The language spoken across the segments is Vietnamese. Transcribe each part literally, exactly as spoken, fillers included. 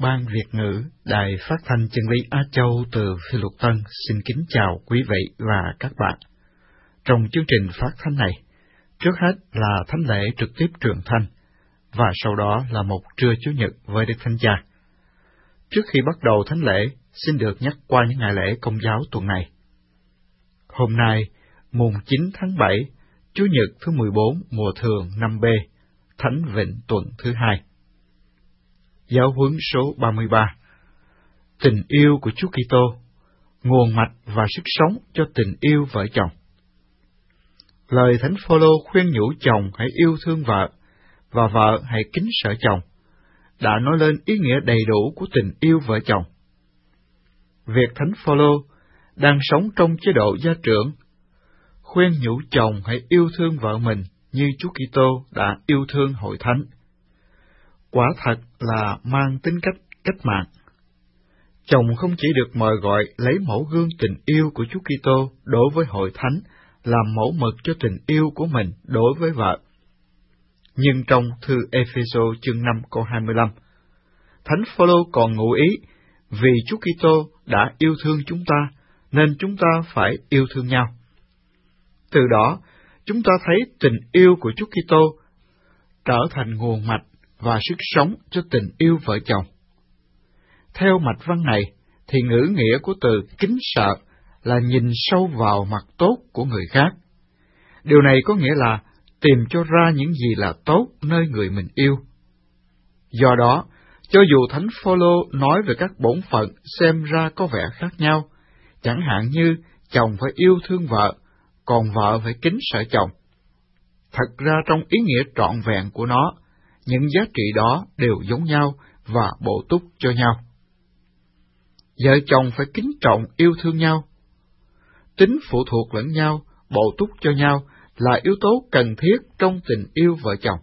Ban Việt ngữ, Đài Phát thanh Chân lý Á Châu từ Phi Luật Tân xin kính chào quý vị và các bạn. Trong chương trình phát thanh này, trước hết là thánh lễ trực tiếp truyền thanh, và sau đó là một trưa Chủ nhật với Đức Thánh Cha. Trước khi bắt đầu thánh lễ, xin được nhắc qua những ngày lễ Công giáo tuần này. Hôm nay, mùng chín tháng bảy, Chủ nhật thứ mười bốn mùa thường năm B, Thánh Vịnh tuần thứ hai. Giáo huấn số ba mươi ba. Tình yêu của Chúa Kitô, nguồn mạch và sức sống cho tình yêu vợ chồng. Lời Thánh Phôlô khuyên nhủ chồng hãy yêu thương vợ, và vợ hãy kính sợ chồng, đã nói lên ý nghĩa đầy đủ của tình yêu vợ chồng. Việc Thánh Phôlô đang sống trong chế độ gia trưởng, khuyên nhủ chồng hãy yêu thương vợ mình như Chúa Kitô đã yêu thương hội thánh. Quả thật là mang tính cách cách mạng. Chồng không chỉ được mời gọi lấy mẫu gương tình yêu của Chúa Kitô đối với hội thánh làm mẫu mực cho tình yêu của mình đối với vợ. Nhưng trong thư Ê-phê-sô chương năm câu hai mươi lăm, Thánh Phôlô còn ngụ ý, vì Chúa Kitô đã yêu thương chúng ta, nên chúng ta phải yêu thương nhau. Từ đó, chúng ta thấy tình yêu của Chúa Kitô trở thành nguồn mạch và sức sống cho tình yêu vợ chồng. Theo mạch văn này, thì ngữ nghĩa của từ kính sợ là nhìn sâu vào mặt tốt của người khác. Điều này có nghĩa là tìm cho ra những gì là tốt nơi người mình yêu. Do đó, cho dù Thánh Phôlô nói về các bổn phận xem ra có vẻ khác nhau, chẳng hạn như chồng phải yêu thương vợ, còn vợ phải kính sợ chồng. Thật ra trong ý nghĩa trọn vẹn của nó, những giá trị đó đều giống nhau và bổ túc cho nhau. Vợ chồng phải kính trọng yêu thương nhau. Tính phụ thuộc lẫn nhau, bổ túc cho nhau là yếu tố cần thiết trong tình yêu vợ chồng.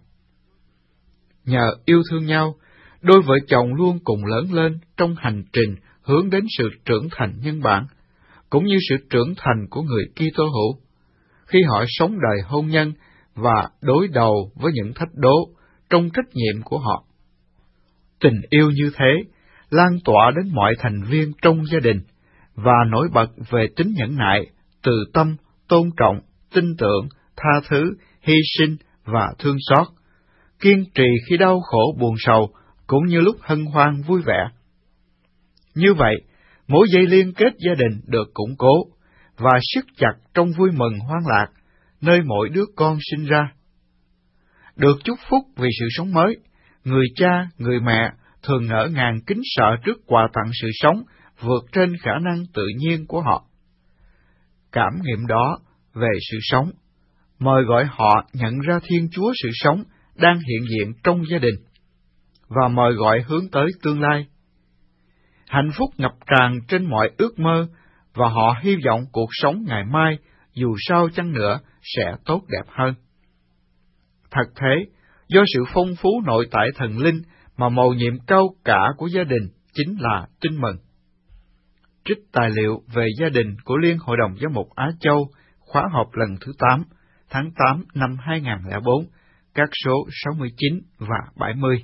Nhờ yêu thương nhau, đôi vợ chồng luôn cùng lớn lên trong hành trình hướng đến sự trưởng thành nhân bản, cũng như sự trưởng thành của người Kitô hữu, khi họ sống đời hôn nhân và đối đầu với những thách đố trong trách nhiệm của họ. Tình yêu như thế lan tỏa đến mọi thành viên trong gia đình và nổi bật về tính nhẫn nại, từ tâm, tôn trọng, tin tưởng, tha thứ, hy sinh và thương xót, kiên trì khi đau khổ buồn sầu cũng như lúc hân hoan vui vẻ. Như vậy, mối dây liên kết gia đình được củng cố và siết chặt trong vui mừng hoan lạc, nơi mỗi đứa con sinh ra. Được chúc phúc vì sự sống mới, người cha, người mẹ thường ngỡ ngàng kính sợ trước quà tặng sự sống vượt trên khả năng tự nhiên của họ. Cảm nghiệm đó về sự sống mời gọi họ nhận ra Thiên Chúa sự sống đang hiện diện trong gia đình, và mời gọi hướng tới tương lai. Hạnh phúc ngập tràn trên mọi ước mơ, và họ hy vọng cuộc sống ngày mai, dù sao chăng nữa, sẽ tốt đẹp hơn. Thật thế, do sự phong phú nội tại thần linh mà mầu nhiệm cao cả của gia đình chính là tin mừng. Trích tài liệu về gia đình của Liên Hội đồng Giám mục Á Châu, khóa họp lần thứ tám, tháng tám năm hai nghìn không trăm lẻ bốn, các số sáu mươi chín và bảy mươi.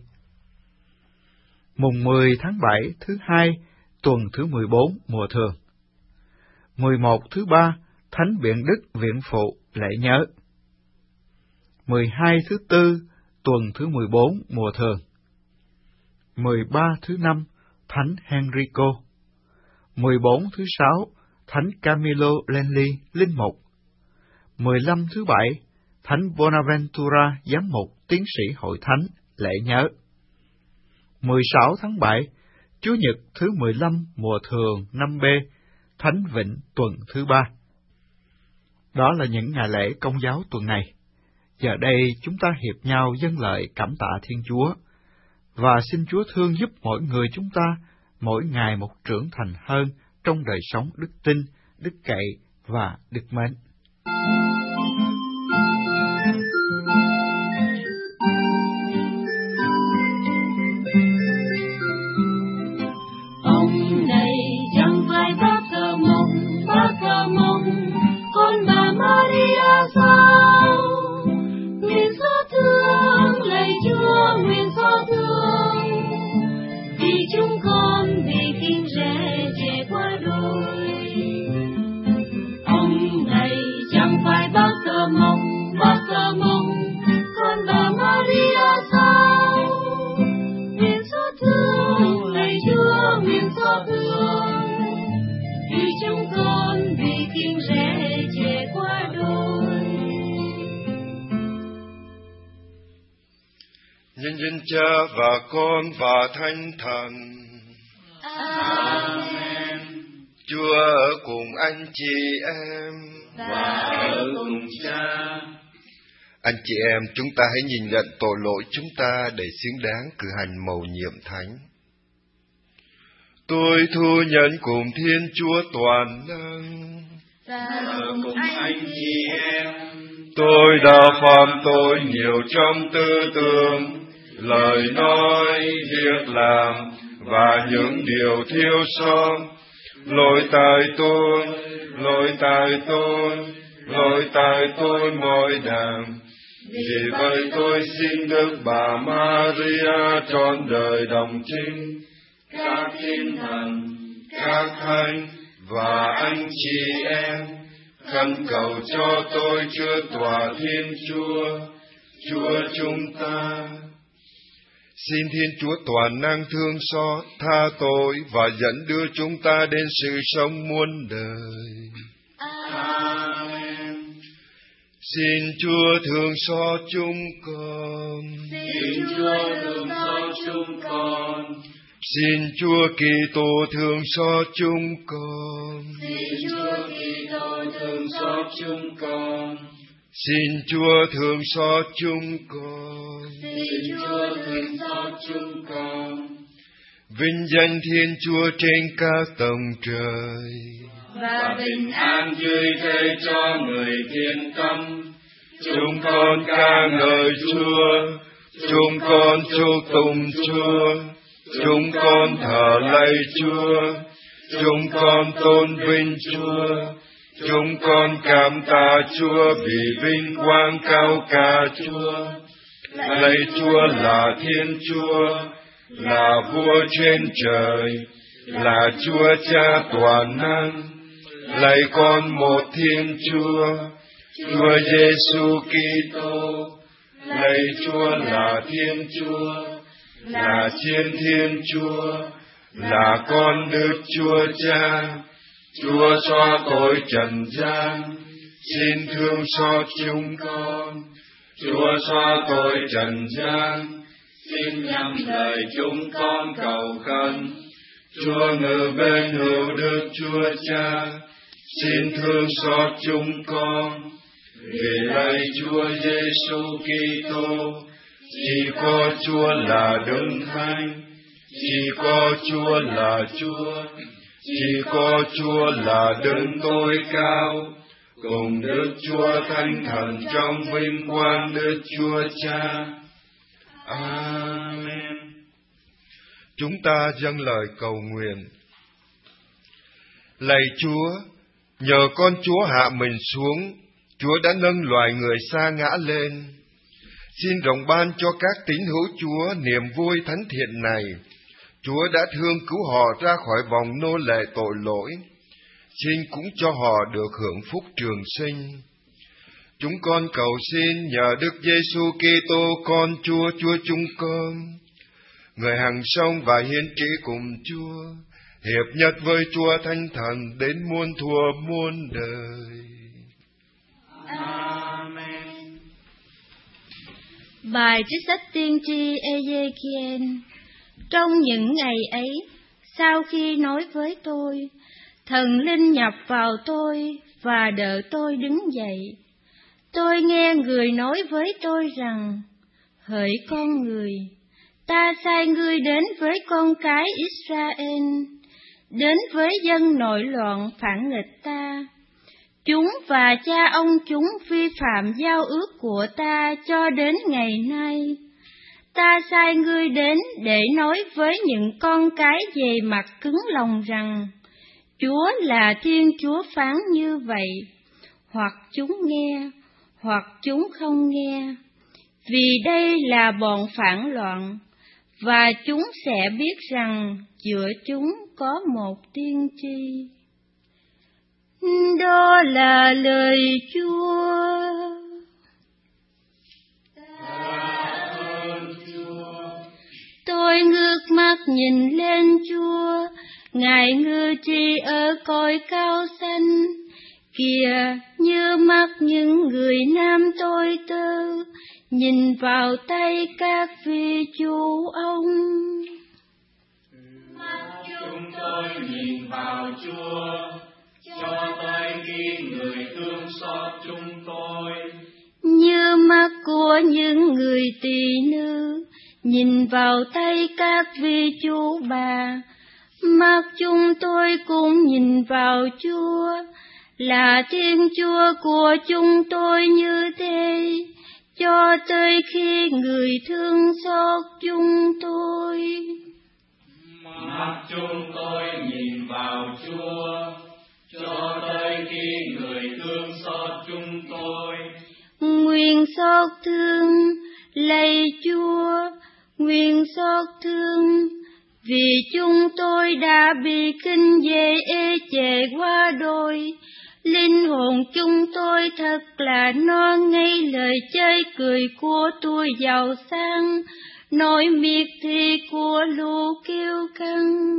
Mùng mười tháng bảy thứ hai, tuần thứ mười bốn mùa thường. mười một thứ ba, Thánh Biện Đức Viện Phụ lễ nhớ. mười hai thứ tư, tuần thứ mười bốn mùa thường. mười ba thứ năm, Thánh Henrico. mười bốn thứ sáu, Thánh Camillo Lenli, linh mục. mười lăm thứ bảy, Thánh Bonaventura, giám mục tiến sĩ hội thánh, lễ nhớ. mười sáu tháng bảy, Chủ nhật thứ mười lăm mùa thường năm B, Thánh Vịnh tuần thứ ba. Đó là những ngày lễ Công giáo tuần này. Giờ đây chúng ta hiệp nhau dâng lời cảm tạ Thiên Chúa, và xin Chúa thương giúp mỗi người chúng ta mỗi ngày một trưởng thành hơn trong đời sống đức tin, đức cậy và đức mến. Ông này chẳng phải bác thờ mong, bác thờ mong con bà Maria sao? Nguyện xót thương lạy Chúa, nguyện xót thương vì chúng Nhân danh Cha và Con và Thánh Thần. Amen. Chúa ở cùng anh chị em và ở cùng Cha. Anh chị em, chúng ta hãy nhìn nhận tội lỗi chúng ta để xứng đáng cử hành mầu nhiệm thánh. Tôi thu nhận cùng Thiên Chúa toàn năng và cùng anh chị em, tôi đã phạm tội nhiều trong tư tưởng, lời nói, việc làm và những điều thiếu sót. Lỗi tại tôi, lỗi tại tôi, lỗi tại tôi mỗi đàng. Vì vậy tôi xin Đức Bà Maria trọn đời đồng trinh, các thiên thần, các thánh và anh chị em khẩn cầu cho tôi chưa tòa Thiên Chúa, Chúa chúng ta. Xin Thiên Chúa toàn năng thương xót, tha tội và dẫn đưa chúng ta đến sự sống muôn đời. Amen. Xin Chúa thương xót chúng con. Xin Chúa thương xót chúng con. Xin Chúa Kitô thương xót chúng con. Xin Chúa Kitô thương xót chúng con. Xin Chúa thương xót chúng con. Xin Chúa thương xót chúng con. Vinh danh Thiên Chúa trên các tầng trời, và bình an dưới thế cho người thiên tâm. Chúng con ca ngợi Chúa, chúng con chúc tụng Chúa, chúng con thờ lạy Chúa, chúng con tôn vinh Chúa, chúng con cảm tạ Chúa vì vinh quang cao cả Chúa. Lạy Chúa là Thiên Chúa, là Vua trên trời, là Chúa Cha toàn năng. Lạy con một Thiên Chúa, Chúa Giêsu Kitô. Lạy Chúa là Thiên Chúa, là Chiến Thiên Chúa, là con Đức Chúa Cha. Chúa xóa tội trần gian, xin thương xót chúng con. Chúa xóa tội trần gian, xin nhắm lời chúng con cầu khẩn. Chúa ngự bên hữu Đức Chúa Cha, xin thương xót chúng con. Vì lạy Chúa Giêsu Kitô, chỉ có Chúa là Đấng Thánh, chỉ có Chúa là Chúa, chỉ có Chúa là Đấng tối cao, cùng Đức Chúa Thánh Thần trong vinh quang Đức Chúa Cha. Amen. Chúng ta dâng lời cầu nguyện. Lạy Chúa, nhờ con Chúa hạ mình xuống, Chúa đã nâng loài người sa ngã lên. Xin rộng ban cho các tín hữu Chúa niềm vui thánh thiện này. Chúa đã thương cứu họ ra khỏi vòng nô lệ tội lỗi. Xin cũng cho họ được hưởng phúc trường sinh. Chúng con cầu xin nhờ Đức Giêsu Kitô con Chúa, Chúa chúng con, người hằng sống và hiến trị cùng Chúa, hiệp nhất với Chúa Thánh Thần đến muôn thuở muôn đời. Amen. Bài trích sách tiên tri Ê-giê-ki-ên. Trong những ngày ấy, sau khi nói với tôi, thần linh nhập vào tôi và đỡ tôi đứng dậy. Tôi nghe người nói với tôi rằng, hỡi con người, ta sai ngươi đến với con cái Israel, đến với dân nội loạn phản nghịch ta. Chúng và cha ông chúng vi phạm giao ước của ta cho đến ngày nay. Ta sai ngươi đến để nói với những con cái về mặt cứng lòng rằng, Chúa là Thiên Chúa phán như vậy, hoặc chúng nghe, hoặc chúng không nghe, vì đây là bọn phản loạn, và chúng sẽ biết rằng giữa chúng có một tiên tri. Đó là lời Chúa. Tôi ngước mắt nhìn lên Chúa, Ngài ngự trị ở cõi cao xanh. Kìa, như mắt những người nam tôi tơ, nhìn vào tay các vị chủ ông. Mắt chúng tôi nhìn vào Chúa, cho tới khi người thương xót chúng tôi. Như mắt của những người tỳ nữ nhìn vào tay các vị chủ bà, mắt chúng tôi cũng nhìn vào Chúa, là Thiên Chúa của chúng tôi như thế, cho tới khi người thương xót chúng tôi. Mắt chúng tôi nhìn vào Chúa, cho tới khi người thương xót chúng tôi. Nguyện xót thương, lạy Chúa, nguyện xót thương, vì chúng tôi đã bị kinh dễ ê chề quá đôi. Linh hồn chúng tôi thật là no ngây lời chơi cười của tôi giàu sang, nỗi miệt thị của lũ kiêu căng.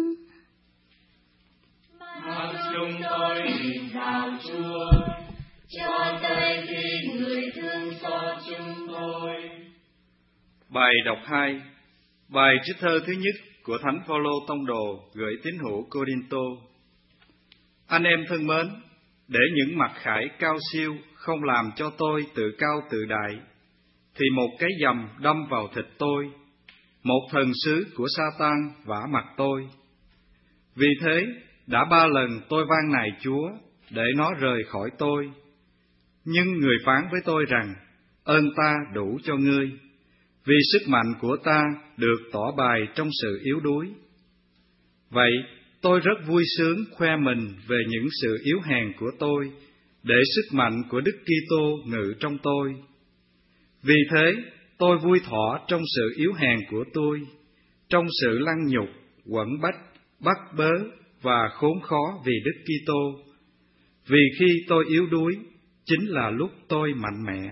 Mắt chúng tôi nhìn vào Chúa, cho tới khi người thương xót chúng tôi. Bài đọc hai. Bài trích thơ thứ nhất của Thánh Phaolô tông đồ gửi tín hữu Cô-rinh-tô. Anh em thân mến, để những mặc khải cao siêu không làm cho tôi tự cao tự đại, thì một cái dầm đâm vào thịt tôi, một thần sứ của Sa-tan vả mặt tôi. Vì thế, đã ba lần tôi van nài Chúa để nó rời khỏi tôi. Nhưng người phán với tôi rằng, ơn ta đủ cho ngươi, vì sức mạnh của ta được tỏ bày trong sự yếu đuối. Vậy, tôi rất vui sướng khoe mình về những sự yếu hèn của tôi, để sức mạnh của Đức Kitô ngự trong tôi. Vì thế, tôi vui thỏa trong sự yếu hèn của tôi, trong sự lăng nhục, quẫn bách, bắt bớ và khốn khó vì Đức Kitô. Vì khi tôi yếu đuối, chính là lúc tôi mạnh mẽ.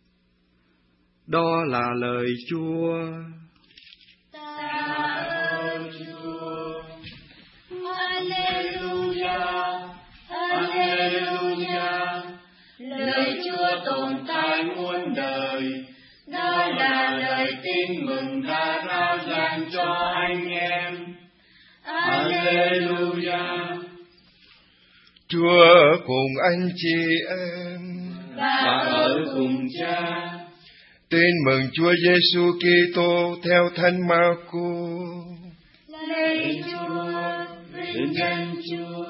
Đó là lời Chúa. Ta ơn Chúa. Alleluia, Alleluia. Lời Chúa tồn tại muôn đời. Đó là lời tin mừng đã rao giảng cho anh em. Alleluia. Chúa cùng anh chị em Và ở cùng Cha. Tin mừng Chúa Giêsu Kitô theo Thánh Marco. Lạy Chúa, vinh danh Chúa.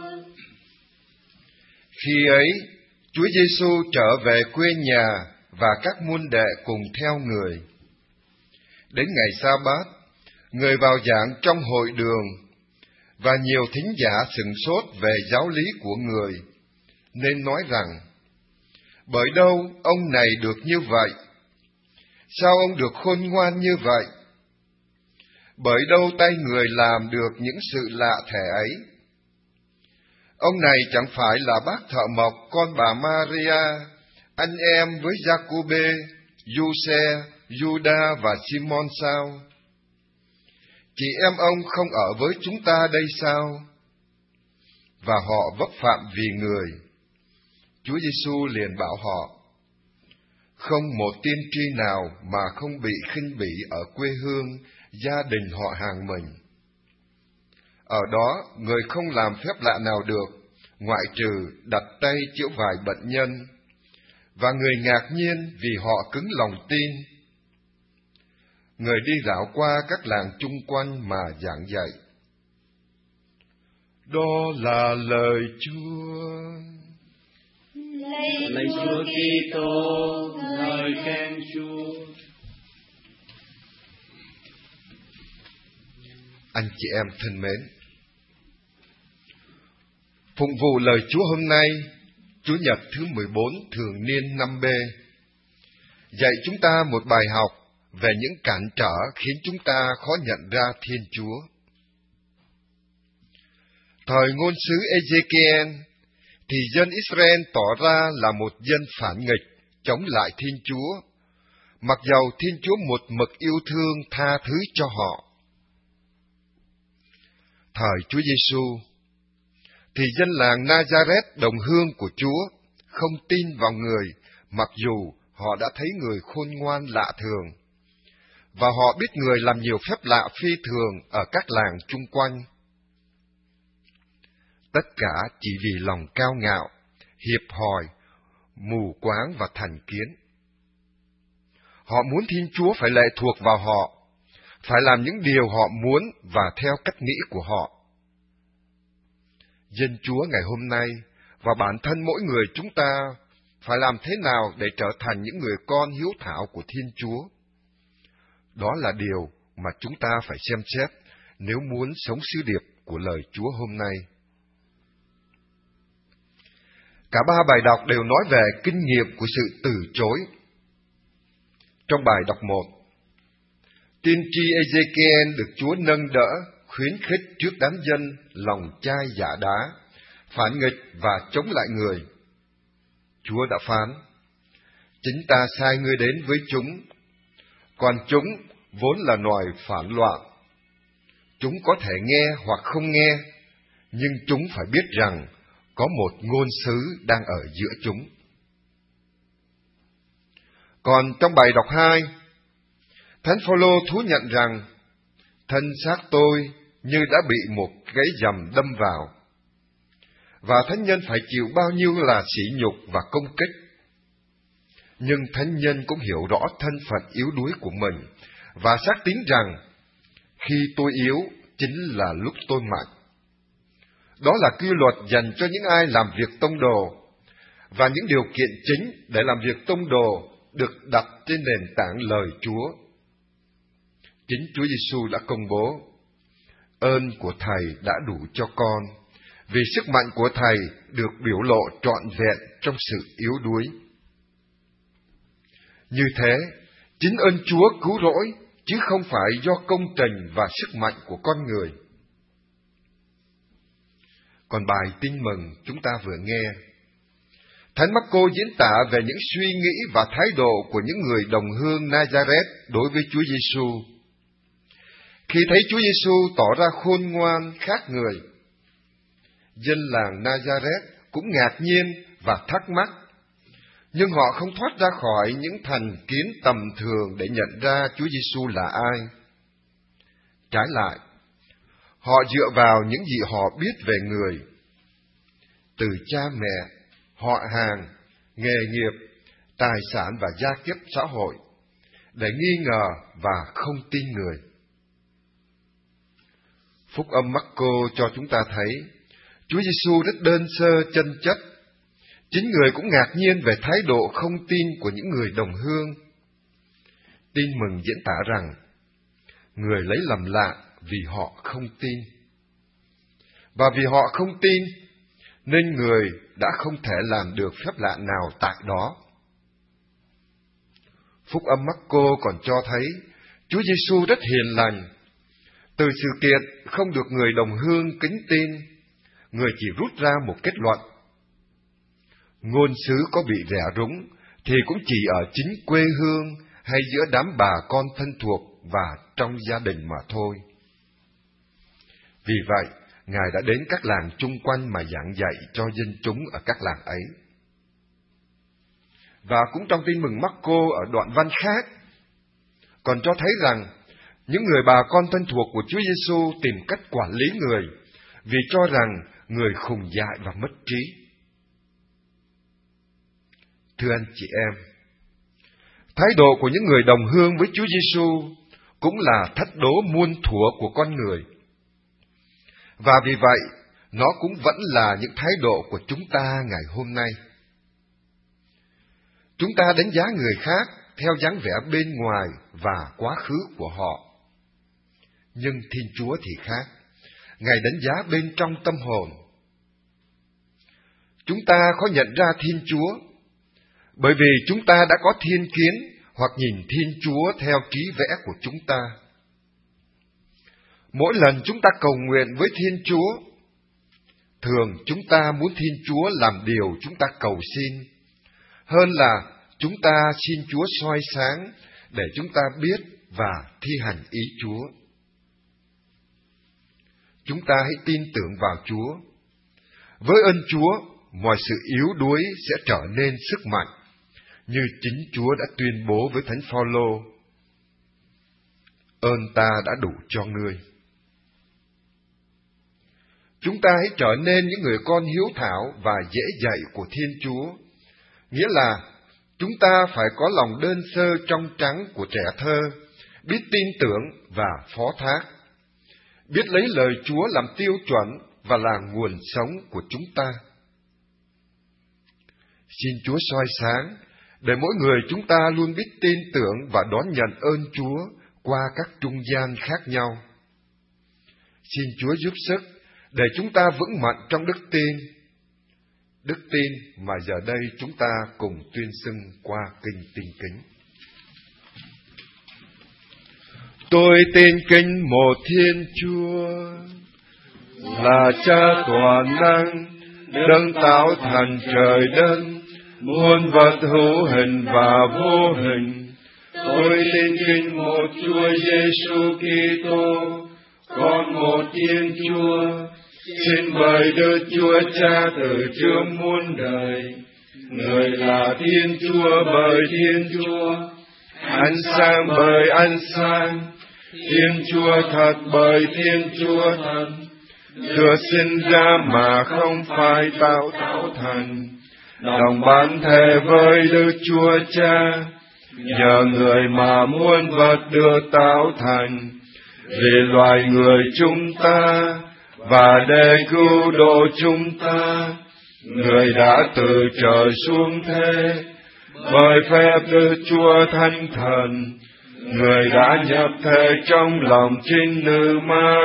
Khi ấy, Chúa Giêsu trở về quê nhà và các môn đệ cùng theo người. Đến ngày Sa-bát, người vào giảng trong hội đường, và nhiều thính giả sửng sốt về giáo lý của người, nên nói rằng, bởi đâu ông này được như vậy? Sao ông được khôn ngoan như vậy? Bởi đâu tay người làm được những sự lạ thể ấy? Ông này chẳng phải là bác thợ mộc con bà Maria, anh em với Giacôbê, Giuse, Giuđa và Simon sao? Chị em ông không ở với chúng ta đây sao? Và họ vấp phạm vì người. Chúa Giêsu liền bảo họ, không một tiên tri nào mà không bị khinh bỉ ở quê hương, gia đình họ hàng mình. Ở đó, người không làm phép lạ nào được, ngoại trừ đặt tay chữa vài bệnh nhân, và người ngạc nhiên vì họ cứng lòng tin. Người đi dạo qua các làng chung quanh mà giảng dạy. Đó là lời Chúa. Lạy Chúa Kitô, lời khen Chúa. Anh chị em thân mến, phụng vụ lời Chúa hôm nay, Chủ nhật thứ mười bốn thường niên năm B, dạy chúng ta một bài học về những cản trở khiến chúng ta khó nhận ra Thiên Chúa. Thời ngôn sứ Ê-giê-ki-en, thì dân Israel tỏ ra là một dân phản nghịch, chống lại Thiên Chúa, mặc dầu Thiên Chúa một mực yêu thương tha thứ cho họ. Thời Chúa Giêsu, thì dân làng Nazareth đồng hương của Chúa không tin vào người, mặc dù họ đã thấy người khôn ngoan lạ thường, và họ biết người làm nhiều phép lạ phi thường ở các làng chung quanh. Tất cả chỉ vì lòng cao ngạo, hiệp hòi, mù quáng và thành kiến. Họ muốn Thiên Chúa phải lệ thuộc vào họ, phải làm những điều họ muốn và theo cách nghĩ của họ. Dân Chúa ngày hôm nay và bản thân mỗi người chúng ta phải làm thế nào để trở thành những người con hiếu thảo của Thiên Chúa? Đó là điều mà chúng ta phải xem xét nếu muốn sống sứ điệp của lời Chúa hôm nay. Cả ba bài đọc đều nói về kinh nghiệm của sự từ chối. Trong bài đọc một, tiên tri Ê-giê-ki-ên được Chúa nâng đỡ, khuyến khích trước đám dân lòng chai dạ đá, phản nghịch và chống lại người. Chúa đã phán, chính ta sai ngươi đến với chúng, còn chúng vốn là loài phản loạn. Chúng có thể nghe hoặc không nghe, nhưng chúng phải biết rằng có một ngôn sứ đang ở giữa chúng. Còn trong bài đọc hai, Thánh Phaolô thú nhận rằng thân xác tôi như đã bị một cái dầm đâm vào, và thánh nhân phải chịu bao nhiêu là sỉ nhục và công kích. Nhưng thánh nhân cũng hiểu rõ thân phận yếu đuối của mình và xác tín rằng khi tôi yếu chính là lúc tôi mạnh. Đó là quy luật dành cho những ai làm việc tông đồ, và những điều kiện chính để làm việc tông đồ được đặt trên nền tảng lời Chúa. Chính Chúa Giêsu đã công bố, ơn của Thầy đã đủ cho con, vì sức mạnh của Thầy được biểu lộ trọn vẹn trong sự yếu đuối. Như thế, chính ơn Chúa cứu rỗi, chứ không phải do công trình và sức mạnh của con người. Còn bài tin mừng chúng ta vừa nghe, Thánh Mác-cô diễn tả về những suy nghĩ và thái độ của những người đồng hương Nazareth đối với Chúa Giêsu. Khi thấy Chúa Giêsu tỏ ra khôn ngoan khác người, dân làng Nazareth cũng ngạc nhiên và thắc mắc, nhưng họ không thoát ra khỏi những thành kiến tầm thường để nhận ra Chúa Giêsu là ai. Trái lại, họ dựa vào những gì họ biết về người, từ cha mẹ, họ hàng, nghề nghiệp, tài sản và gia kiếp xã hội, để nghi ngờ và không tin người. Phúc âm Mác-cô cho chúng ta thấy Chúa Giêsu rất đơn sơ chân chất. Chính người cũng ngạc nhiên về thái độ không tin của những người đồng hương. Tin mừng diễn tả rằng người lấy làm lạ vì họ không tin. Và vì họ không tin, nên người đã không thể làm được phép lạ nào tại đó. Phúc âm Mác-cô còn cho thấy Chúa Giêsu rất hiền lành. Từ sự kiện không được người đồng hương kính tin, người chỉ rút ra một kết luận. Ngôn sứ có bị rẻ rúng thì cũng chỉ ở chính quê hương hay giữa đám bà con thân thuộc và trong gia đình mà thôi. Vì vậy, Ngài đã đến các làng chung quanh mà giảng dạy cho dân chúng ở các làng ấy. Và cũng trong tin mừng Mác-cô ở đoạn văn khác, còn cho thấy rằng những người bà con thân thuộc của Chúa Giêsu tìm cách quản lý người vì cho rằng người khùng dại và mất trí. Thưa anh chị em, thái độ của những người đồng hương với Chúa Giêsu cũng là thách đố muôn thuở của con người. Và vì vậy, nó cũng vẫn là những thái độ của chúng ta ngày hôm nay. Chúng ta đánh giá người khác theo dáng vẻ bên ngoài và quá khứ của họ. Nhưng Thiên Chúa thì khác, Ngài đánh giá bên trong tâm hồn. Chúng ta khó nhận ra Thiên Chúa, bởi vì chúng ta đã có thiên kiến hoặc nhìn Thiên Chúa theo trí vẽ của chúng ta. Mỗi lần chúng ta cầu nguyện với Thiên Chúa, thường chúng ta muốn Thiên Chúa làm điều chúng ta cầu xin, hơn là chúng ta xin Chúa soi sáng để chúng ta biết và thi hành ý Chúa. Chúng ta hãy tin tưởng vào Chúa. Với ơn Chúa, mọi sự yếu đuối sẽ trở nên sức mạnh, như chính Chúa đã tuyên bố với Thánh Phaolô: ơn ta đã đủ cho ngươi. Chúng ta hãy trở nên những người con hiếu thảo và dễ dạy của Thiên Chúa, nghĩa là chúng ta phải có lòng đơn sơ trong trắng của trẻ thơ, biết tin tưởng và phó thác, biết lấy lời Chúa làm tiêu chuẩn và là nguồn sống của chúng ta. Xin Chúa soi sáng để mỗi người chúng ta luôn biết tin tưởng và đón nhận ơn Chúa qua các trung gian khác nhau. Xin Chúa giúp sức để chúng ta vững mạnh trong đức tin, đức tin mà giờ đây chúng ta cùng tuyên xưng qua kinh tinh kính. Tôi tin kính một Thiên Chúa, là Cha toàn năng, đấng tạo thành trời đất, muôn vật hữu hình và vô hình. Tôi tin kính một Chúa Giêsu Kitô, con một Thiên Chúa, xin bởi Đức Chúa Cha từ trước muôn đời. Người là Thiên Chúa bởi Thiên Chúa, ánh sáng bởi ánh sáng, Thiên Chúa thật bởi Thiên Chúa thật, được sinh ra mà không phải tạo tạo thành, đồng bản thể với Đức Chúa Cha, nhờ người mà muôn vật được tạo thành, vì loài người chúng ta và để cứu độ chúng ta, người đã từ trời xuống thế, bởi phép Đức Chúa Thánh Thần, người đã nhập thể trong lòng trinh nữ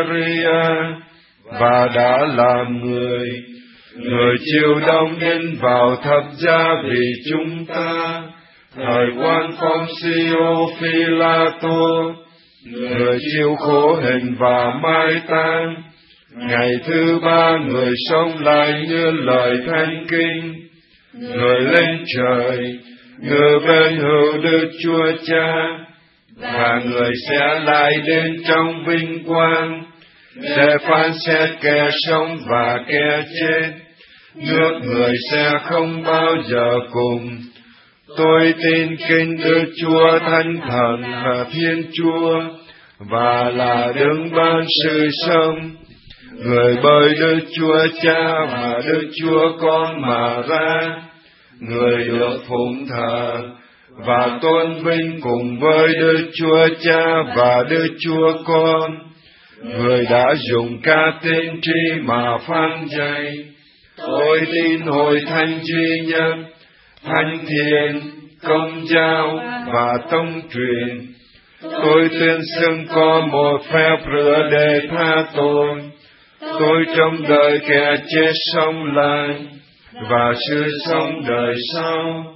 Maria và đã làm người. Người chịu đóng đinh vào thập giá vì chúng ta, thời quan phong Sio Phi-la-tô, người chịu khổ hình và mai táng. Ngày thứ ba người sống lại như lời Thánh Kinh, người lên trời, người bên hữu Đức Chúa Cha, và người sẽ lại đến trong vinh quang, để phán xét kẻ sống và kẻ chết. Nước người sẽ không bao giờ cùng. Tôi tin kính Đức Chúa Thánh Thần là Thiên Chúa, và là đấng ban sự sống, người bởi Đức Chúa Cha và Đức Chúa Con mà ra, người được phụng thờ và tôn vinh cùng với Đức Chúa Cha và Đức Chúa Con, người đã dùng ca tiên tri mà phán dạy. Tôi tin hội thánh duy nhất, thánh thiện, công giáo và tông truyền. Tôi tuyên xưng có một phép rửa để tha tội. Tôi trông đợi kẻ chết sống lại và sự sống đời sau.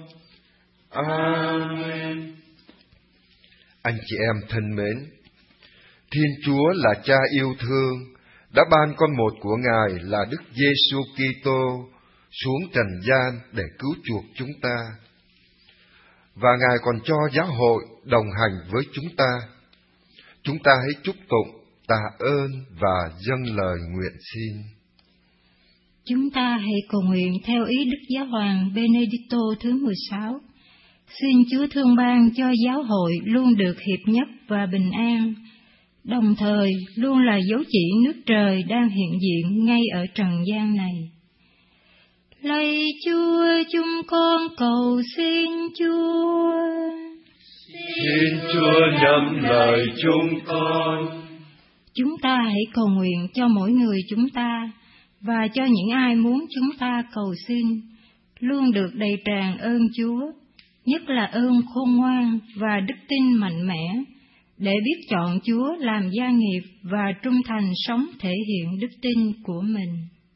Amen. Anh chị em thân mến, Thiên Chúa là Cha yêu thương, đã ban con một của Ngài là Đức Giêsu Kitô xuống trần gian để cứu chuộc chúng ta. Và Ngài còn cho giáo hội đồng hành với chúng ta. Chúng ta hãy chúc tụng, tạ ơn và dâng lời nguyện xin. Chúng ta hãy cầu nguyện theo ý Đức Giáo hoàng Benedicto thứ mười sáu. Xin Chúa thương ban cho giáo hội luôn được hiệp nhất và bình an, đồng thời luôn là dấu chỉ nước trời đang hiện diện ngay ở trần gian này. Lạy Chúa, chúng con cầu xin Chúa. Xin Chúa nhậm lời chúng con. Chúng ta hãy cầu nguyện cho mỗi người chúng ta và cho những ai muốn chúng ta cầu xin luôn được đầy tràn ơn Chúa, nhất là ơn khôn ngoan và đức tin mạnh mẽ, để biết chọn Chúa làm gia nghiệp và trung thành sống thể hiện đức tin của mình.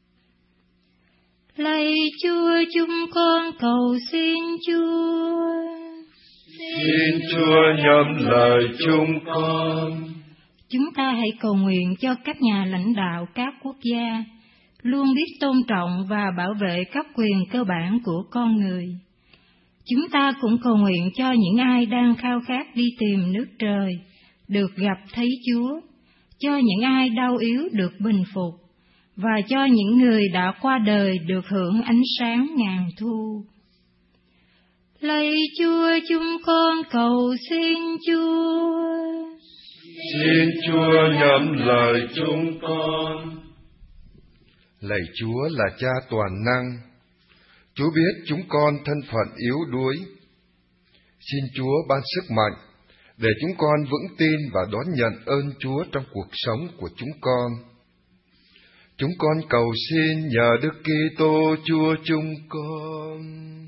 Lạy Chúa, chúng con cầu xin Chúa. Xin Chúa nhậm lời chúng con. Chúng ta hãy cầu nguyện cho các nhà lãnh đạo các quốc gia luôn biết tôn trọng và bảo vệ các quyền cơ bản của con người. Chúng ta cũng cầu nguyện cho những ai đang khao khát đi tìm nước trời, được gặp thấy Chúa, cho những ai đau yếu được bình phục, và cho những người đã qua đời được hưởng ánh sáng ngàn thu. Lạy Chúa, chúng con cầu xin Chúa. Xin Chúa nhậm lời chúng con. Lạy Chúa là Cha toàn năng, Chúa biết chúng con thân phận yếu đuối. Xin Chúa ban sức mạnh để chúng con vững tin và đón nhận ơn Chúa trong cuộc sống của chúng con. Chúng con cầu xin nhờ Đức Kitô Chúa chúng con.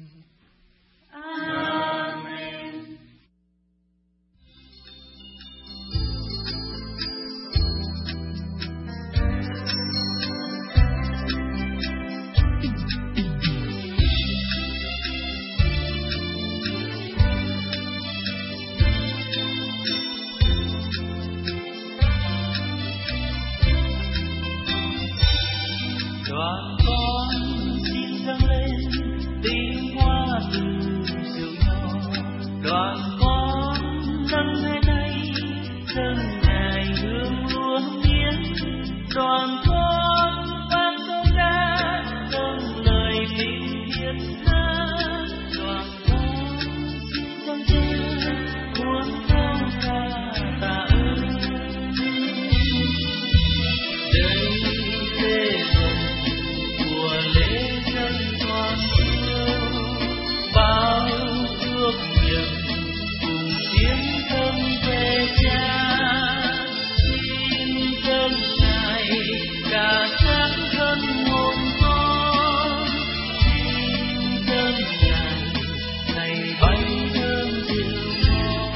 Amen. Đoàn con xin dâng lên tiếng hoa từ rượu nho. Đoàn con dâng ngày nay dâng ngài hương lúa miến. Đoàn con ban câu ca dâng lời minh thiết tha. Đoàn con xin dâng cha cuốn câu ca tạ ơn. Đây lễ của lễ dân toàn yêu, bao ước nguyện cùng tiếng thơm về Cha. Xin dâng Ngài cả xác thân hồn con, xin dâng Ngài này bánh thơm rượu ngon.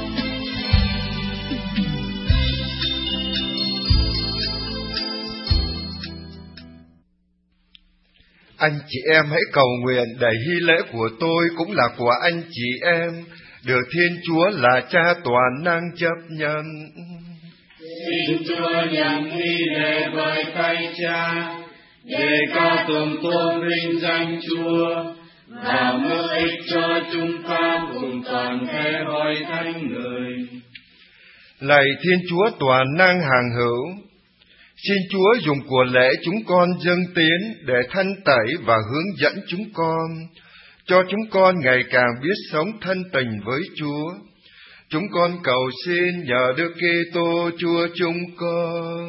Anh chị em hãy cầu nguyện để hy lễ của tôi cũng là của anh chị em, được Thiên Chúa là Cha toàn năng chấp nhận. Xin Chúa nhận nghi lễ với tay Cha, để ca tụng tôn vinh danh Chúa, và mưu ích cho chúng ta cùng toàn thể hội thánh người. Lạy Thiên Chúa toàn năng hàng hữu, xin Chúa dùng của lễ chúng con dâng tiến để thanh tẩy và hướng dẫn chúng con, cho chúng con ngày càng biết sống thân tình với Chúa. Chúng con cầu xin nhờ Đức Kitô Chúa chúng con.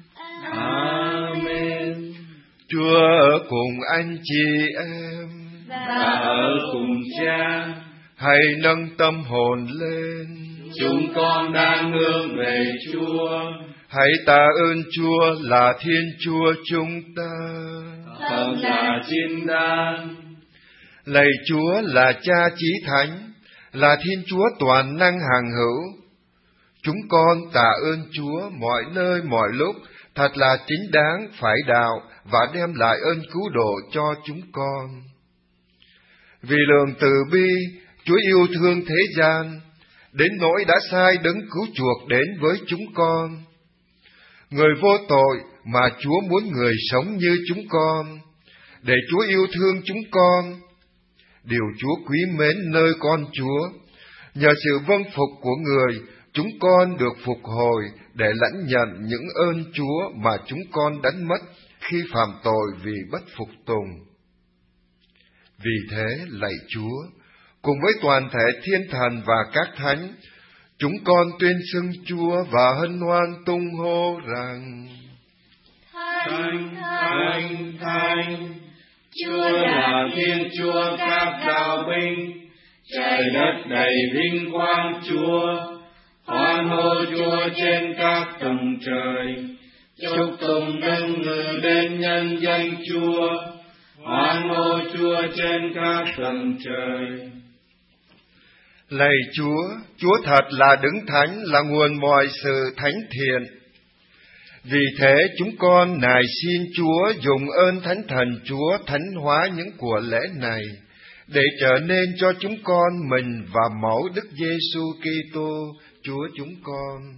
Amen. Chúa ở cùng anh chị em, Và ở cùng Cha, hãy nâng tâm hồn lên. chúng con đang hướng về Chúa. Hãy tạ ơn Chúa là Thiên Chúa chúng ta. Thật là chính đáng. Lạy Chúa là Cha Chí Thánh, là Thiên Chúa toàn năng hàng hữu. Chúng con tạ ơn Chúa mọi nơi mọi lúc, thật là chính đáng phải đạo và đem lại ơn cứu độ cho chúng con. Vì lượng từ bi, Chúa yêu thương thế gian, đến nỗi đã sai đấng cứu chuộc đến với chúng con. Người vô tội mà Chúa muốn người sống như chúng con, để Chúa yêu thương chúng con. Điều Chúa quý mến nơi con Chúa, nhờ sự vâng phục của người, chúng con được phục hồi để lãnh nhận những ơn Chúa mà chúng con đánh mất khi phạm tội vì bất phục tùng. Vì thế, lạy Chúa, cùng với toàn thể thiên thần và các thánh, chúng con tuyên xưng Chúa và hân hoan tung hô rằng: Thánh, thánh, thánh, Chúa là Thiên Chúa các đạo binh, trời đất đầy vinh quang Chúa. Hoan hô Chúa trên các tầng trời, chúc tụng đấng ngự đến nhân danh Chúa. Hoan hô Chúa trên các tầng trời. Lạy Chúa, Chúa thật là đấng thánh, là nguồn mọi sự thánh thiện. Vì thế chúng con nài xin Chúa dùng ơn Thánh Thần Chúa thánh hóa những của lễ này, để trở nên cho chúng con mình và mẫu Đức Giêsu Kitô Chúa chúng con.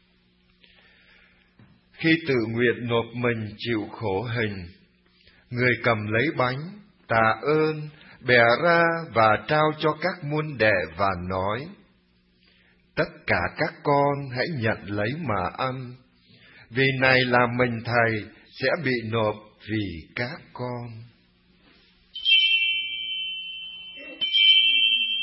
Khi tự nguyện nộp mình chịu khổ hình, người cầm lấy bánh, tạ ơn, bẻ ra và trao cho các môn đệ và nói: Tất cả các con hãy nhận lấy mà ăn, vì này là mình Thầy sẽ bị nộp vì các con.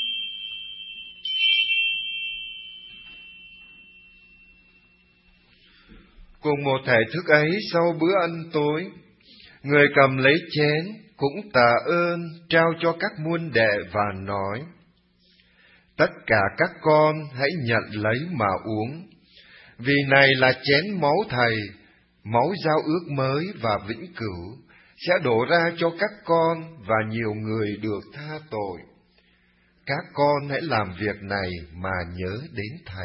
Cùng một thể thức ấy sau bữa ăn tối, người cầm lấy chén cũng tạ ơn, trao cho các môn đệ và nói: tất cả các con hãy nhận lấy mà uống, vì này là chén máu Thầy, máu giao ước mới và vĩnh cửu, sẽ đổ ra cho các con và nhiều người được tha tội. Các con hãy làm việc này mà nhớ đến Thầy.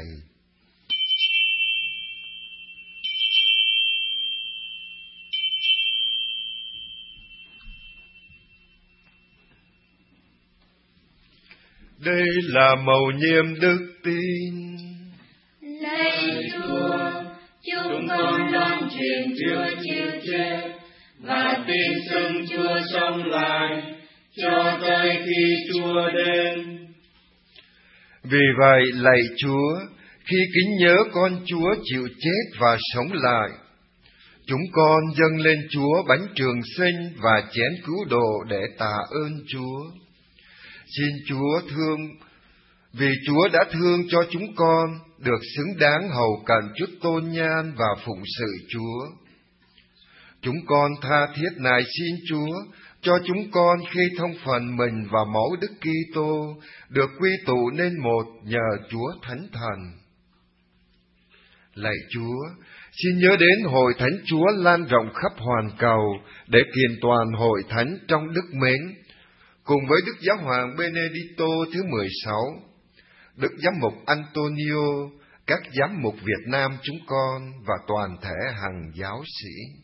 Đây là mầu nhiệm đức tin. Lạy Chúa, chúng con loan truyền Chúa chịu chết và tin xưng Chúa sống lại cho tới khi Chúa đến. Vì vậy, lạy Chúa, khi kính nhớ con Chúa chịu chết và sống lại, chúng con dâng lên Chúa bánh trường sinh và chén cứu độ để tạ ơn Chúa. Xin Chúa thương, vì Chúa đã thương cho chúng con được xứng đáng hầu cận chút tôn nhan và phụng sự Chúa. Chúng con tha thiết nài xin Chúa cho chúng con khi thông phần mình vào máu Đức Kitô được quy tụ nên một nhờ Chúa Thánh Thần. Lạy Chúa, xin nhớ đến hội thánh Chúa lan rộng khắp hoàn cầu để kiền toàn hội thánh trong đức mến, cùng với Đức Giáo hoàng Benedicto thứ mười sáu, Đức Giám mục Antonio, các giám mục Việt Nam chúng con và toàn thể hằng giáo sĩ.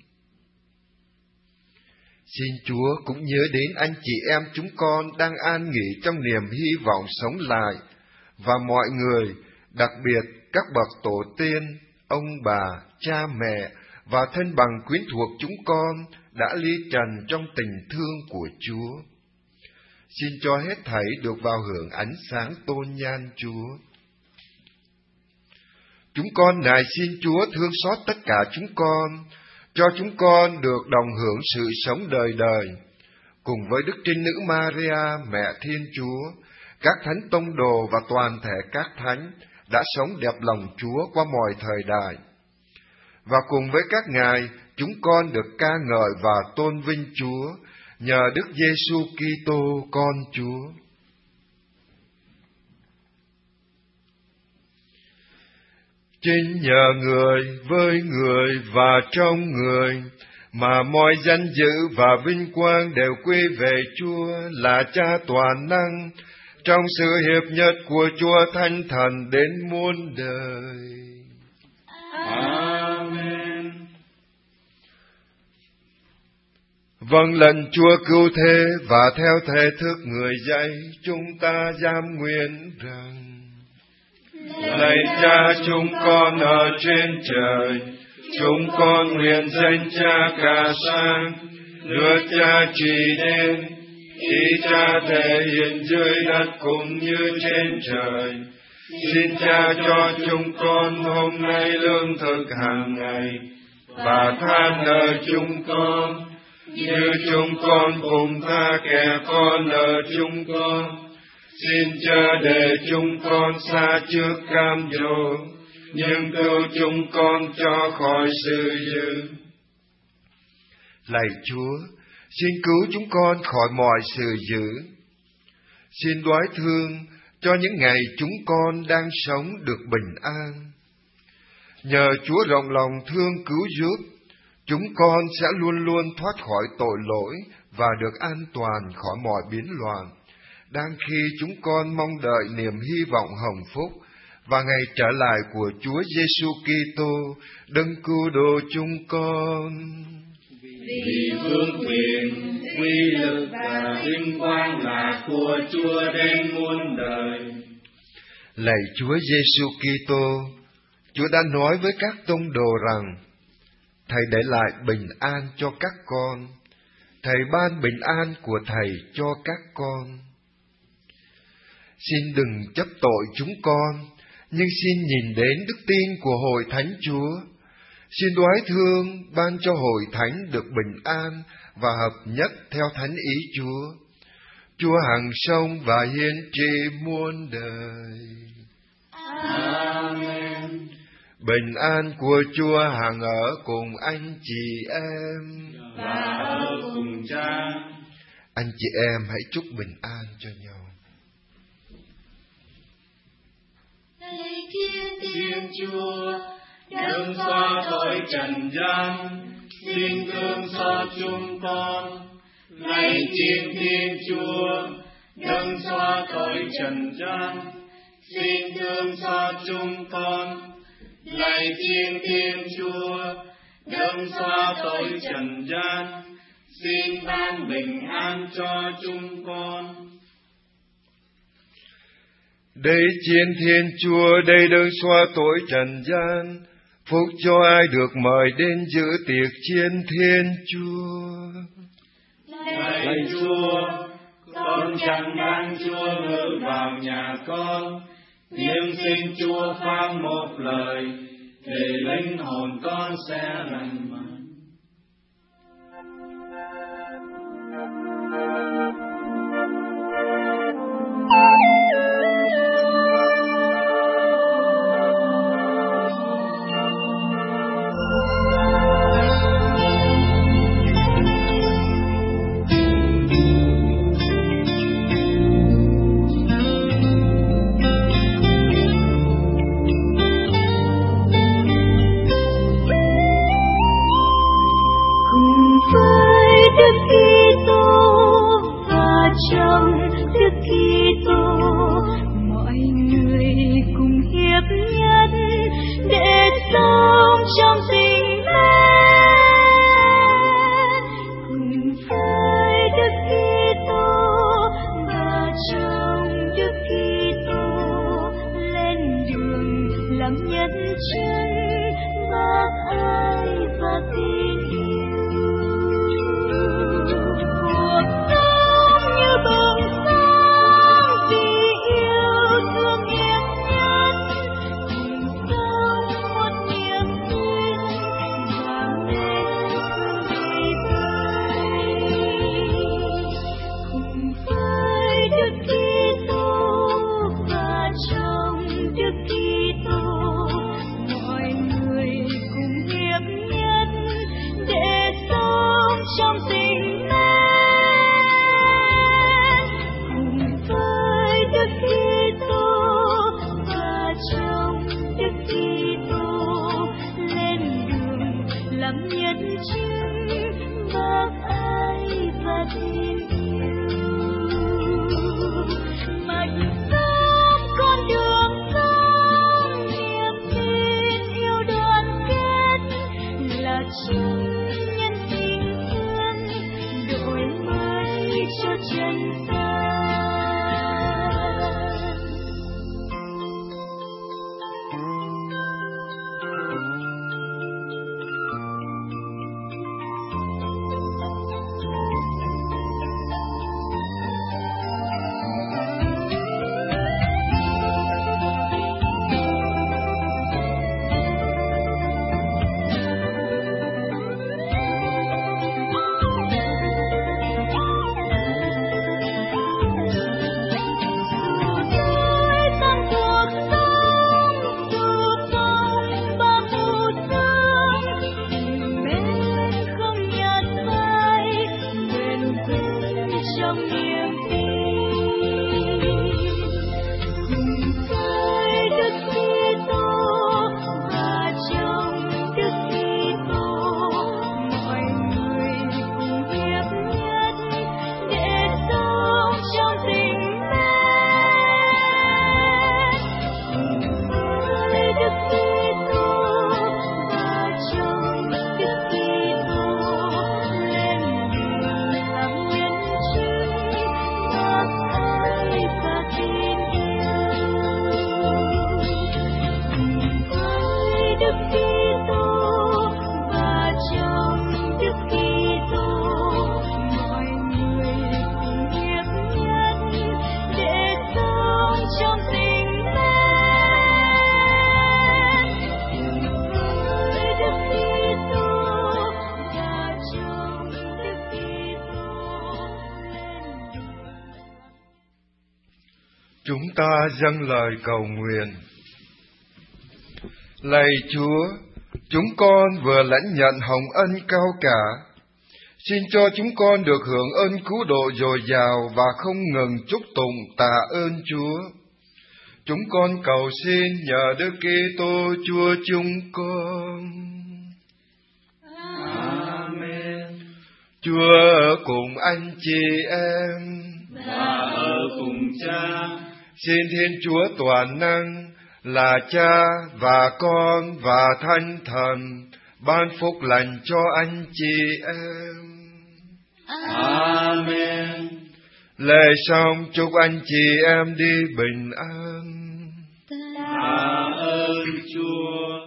Xin Chúa cũng nhớ đến anh chị em chúng con đang an nghỉ trong niềm hy vọng sống lại, và mọi người, đặc biệt các bậc tổ tiên, ông bà, cha mẹ và thân bằng quyến thuộc chúng con đã ly trần trong tình thương của Chúa. Xin cho hết thảy được vào hưởng ánh sáng tôn nhan Chúa. Chúng con nài xin Chúa thương xót tất cả chúng con, cho chúng con được đồng hưởng sự sống đời đời, cùng với Đức Trinh Nữ Maria, Mẹ Thiên Chúa, các thánh tông đồ và toàn thể các thánh đã sống đẹp lòng Chúa qua mọi thời đại. Và cùng với các ngài, chúng con được ca ngợi và tôn vinh Chúa, nhờ Đức Giêsu Kitô con Chúa. Chính nhờ người, với người và trong người, mà mọi danh dự và vinh quang đều quy về Chúa là Cha toàn năng, trong sự hiệp nhất của Chúa Thánh Thần đến muôn đời. Amen. Vâng lệnh Chúa cứu thế và theo thể thức người dạy, chúng ta giam nguyện rằng: Lạy Cha chúng con ở trên trời, chúng con nguyện danh Cha cả sang, nước Cha trị đến, ý Cha thể hiện dưới đất cũng như trên trời. Xin Cha cho chúng con hôm nay lương thực hàng ngày, và tha nợ chúng con, như chúng con cùng tha kẻ con nợ chúng con. Xin chớ để chúng con xa trước cam dỗ, nhưng cứu chúng con cho khỏi sự dữ. Lạy Chúa, xin cứu chúng con khỏi mọi sự dữ. Xin đoái thương cho những ngày chúng con đang sống được bình an. Nhờ Chúa rộng lòng thương cứu giúp, chúng con sẽ luôn luôn thoát khỏi tội lỗi và được an toàn khỏi mọi biến loạn, đang khi chúng con mong đợi niềm hy vọng hồng phúc và ngày trở lại của Chúa Giêsu Kitô, đấng cứu độ chúng con. Vì vương quyền, uy lực và vinh quang là của Chúa đến muôn đời. Lạy Chúa Giêsu Kitô, Chúa đã nói với các tông đồ rằng: Thầy để lại bình an cho các con, Thầy ban bình an của Thầy cho các con. Xin đừng chấp tội chúng con, nhưng xin nhìn đến đức tin của hội thánh Chúa. Xin đoái thương ban cho hội thánh được bình an và hợp nhất theo thánh ý Chúa. Chúa hằng sống và hiên trị muôn đời. Amen. Bình an của Chúa hằng ở cùng anh chị em và ở cùng Cha. Anh chị em hãy chúc bình an cho nhau. Lạy Thiên Thiên Chúa, đấng xóa tội trần gian, xin thương xót chúng con. Lạy Thiên Thiên Chúa, đấng xóa tội trần gian, xin thương xót chúng con. Lạy Thiên Thiên Chúa, đấng xóa tội trần gian, xin ban bình an cho chúng con. Đây Thiên Thiên Chúa, đây đấng xóa tội trần gian, phúc cho ai được mời đến dự tiệc Chiên Thiên Chúa. Lạy Chúa, con chẳng đáng Chúa ngự vào nhà con, nhưng xin Chúa phán một lời, để linh hồn con sẽ lành mạnh. Chúng ta dâng lời cầu nguyện. Lạy Chúa, chúng con vừa lãnh nhận hồng ân cao cả. Xin cho chúng con được hưởng ơn cứu độ dồi dào và không ngừng chúc tụng tạ ơn Chúa. Chúng con cầu xin nhờ Đức Kitô Chúa chúng con. Amen. Chúa ở cùng anh chị em Và ở cùng Cha. Xin Thiên Chúa toàn năng là Cha và Con và Thánh Thần ban phúc lành cho anh chị em. Amen. Lễ xong chúc anh chị em đi bình an. Tạ ơn Chúa.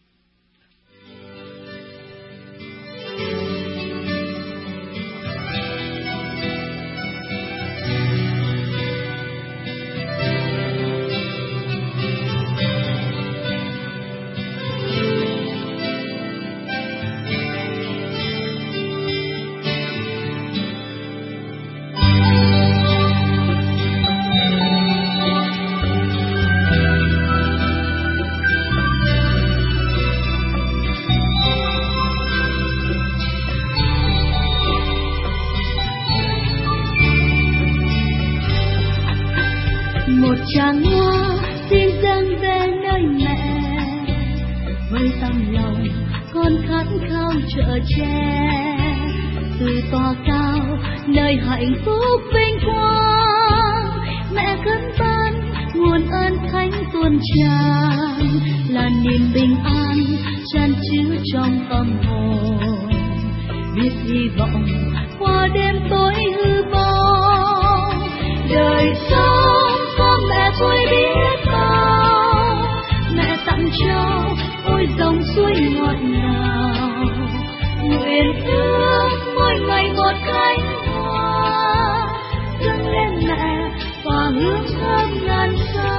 Một tràng hoa xin dâng về nơi mẹ, với tâm lòng con khát khao chở che, từ tòa cao nơi hạnh phúc vinh quang. Mẹ khấn ban nguồn ơn thánh tuôn tràn, là niềm bình an tràn chứa trong tâm hồn, biết hy vọng qua đêm tối hư vô. Đời sống có mẹ tôi biết bao, mẹ tặng cho ôi dòng suối ngọt ngào, nguyện ước mỗi ngày một cánh hoa dâng lên mẹ và hương thơm ngàn xa.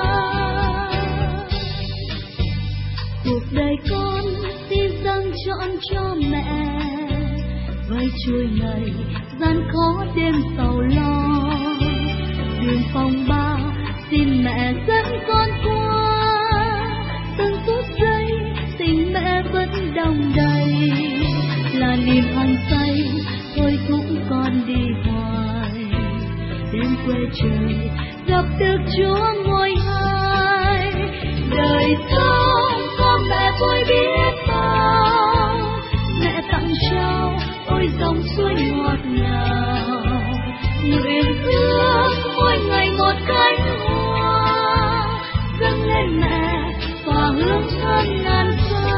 Cuộc đời con xin dâng trọn cho mẹ, với chuôi ngày gian khó đêm sầu lo. Đường phòng ba xin mẹ dẫn con qua, từng phút giây tình mẹ vẫn đong đầy, là niềm hăng say thôi thúc con đi hoài. Đến quê trời gặp được Chúa ngôi hai, đời sống có mẹ tôi biết bao, mẹ tặng trao ôi dòng suối ngọt ngào, nguyện ước mỗi ngày một cánh hoa dâng lên mẹ và hương thơm ngàn xa.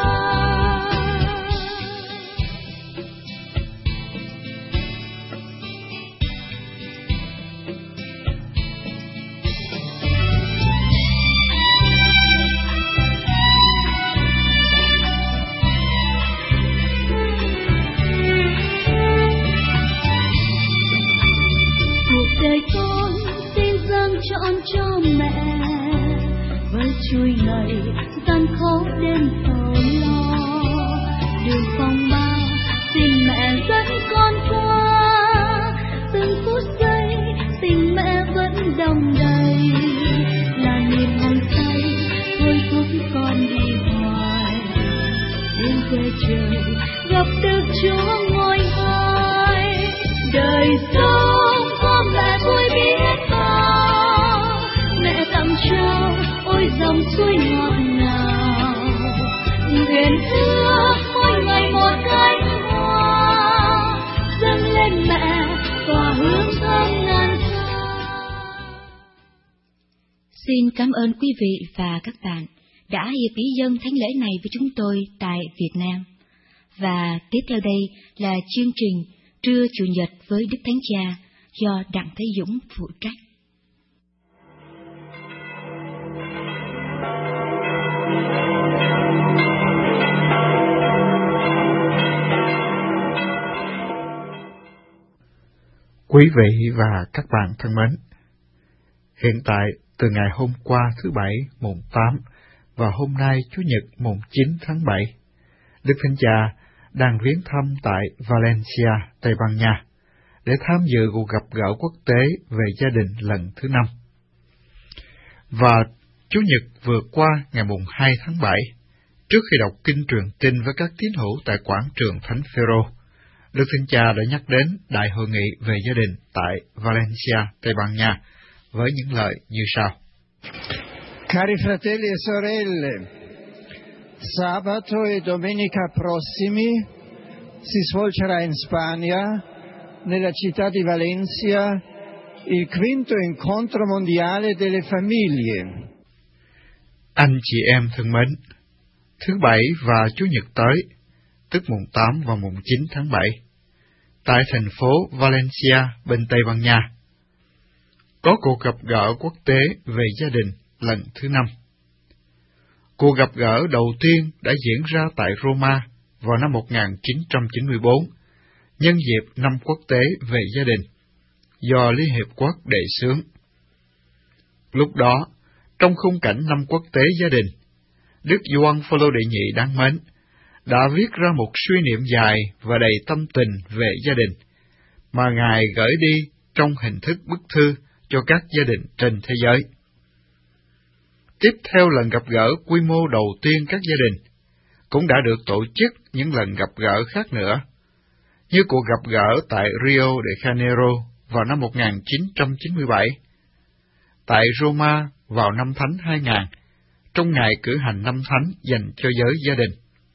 Chọn cho mẹ với chuôi ngày gian khó đêm sầu lo. Đường phòng ba xin mẹ dẫn con qua, từng phút giây tình mẹ vẫn đong đầy, là niềm hăng say thôi thúc con đi hoài. Đến quê trời gặp được Chúa ngôi hai, đời sống có mẹ tôi biết bao, mẹ tặng trao ôi dòng suối ngọt ngào, nguyện ước mỗi ngày một cánh hoa dâng lên mẹ tỏa hương thơm ngàn xa. Xin cảm ơn quý vị và các bạn đã hiệp ý dâng thánh lễ này với chúng tôi tại Việt Nam. Và tiếp theo đây là chương trình Trưa Chủ nhật với Đức Thánh Cha do Đặng Thế Dũng phụ trách. Quý vị và các bạn thân mến, hiện tại từ ngày hôm qua thứ Bảy mùng tám và hôm nay Chủ nhật mùng chín tháng bảy, Đức Thánh Cha đang viếng thăm tại Valencia, Tây Ban Nha, để tham dự cuộc gặp gỡ quốc tế về gia đình lần thứ năm. Và Chủ nhật vừa qua ngày mùng hai tháng bảy, trước khi đọc kinh truyền tin với các tín hữu tại quảng trường Thánh Phêrô, Đức Thánh Cha đã nhắc đến Đại hội nghị về gia đình tại Valencia, Tây Ban Nha, với những lời như sau. Cari fratelli e sorelle, sabato e domenica prossimi si svolgerà in Spagna, nella città di Valencia, il quinto incontro mondiale delle famiglie. Anh chị em thân mến, thứ Bảy và Chủ nhật tới, tức mùng tám và mùng chín tháng bảy, tại thành phố Valencia bên Tây Ban Nha, có cuộc gặp gỡ quốc tế về gia đình lần thứ năm. Cuộc gặp gỡ đầu tiên đã diễn ra tại Roma vào năm một nghìn chín trăm chín mươi bốn, nhân dịp Năm Quốc tế về gia đình, do Liên Hiệp Quốc đề xướng. Lúc đó, trong khung cảnh Năm Quốc tế gia đình, Đức Gioan Phaolô đệ nhị đáng mến đã viết ra một suy niệm dài và đầy tâm tình về gia đình, mà Ngài gửi đi trong hình thức bức thư cho các gia đình trên thế giới. Tiếp theo lần gặp gỡ quy mô đầu tiên các gia đình, cũng đã được tổ chức những lần gặp gỡ khác nữa, như cuộc gặp gỡ tại Rio de Janeiro vào năm một nghìn chín trăm chín mươi bảy, tại Roma vào năm Thánh hai nghìn, trong ngày cử hành năm Thánh dành cho giới gia đình,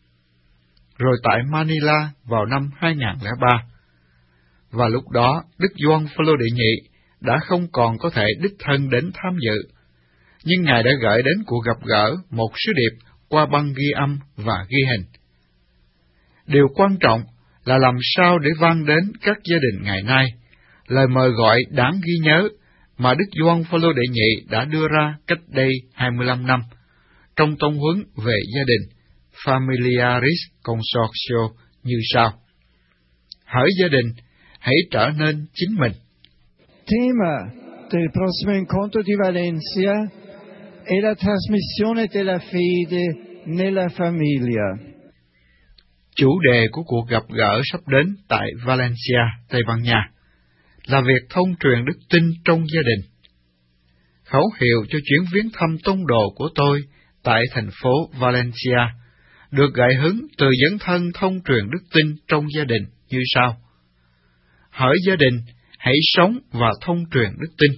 rồi tại Manila vào năm hai nghìn lẻ ba. Và lúc đó, Đức Gioan Phaolô đệ nhị đã không còn có thể đích thân đến tham dự, nhưng Ngài đã gửi đến cuộc gặp gỡ một sứ điệp qua băng ghi âm và ghi hình. Điều quan trọng là làm sao để vang đến các gia đình ngày nay lời mời gọi đáng ghi nhớ mà Đức Gioan Phaolô đệ nhị đã đưa ra cách đây hai mươi lăm năm trong tông huấn về gia đình Familiaris Consortio như sau: hỡi gia đình, hãy trở nên chính mình. Tema del prossimo incontro di Valencia è la trasmissione della fede nella famiglia. Chủ đề của cuộc gặp gỡ sắp đến tại Valencia, Tây Ban Nha là việc thông truyền đức tin trong gia đình. Khẩu hiệu cho chuyến viếng thăm tông đồ của tôi tại thành phố Valencia được gợi hứng từ dấn thân thông truyền đức tin trong gia đình như sau: hỡi gia đình, hãy sống và thông truyền đức tin.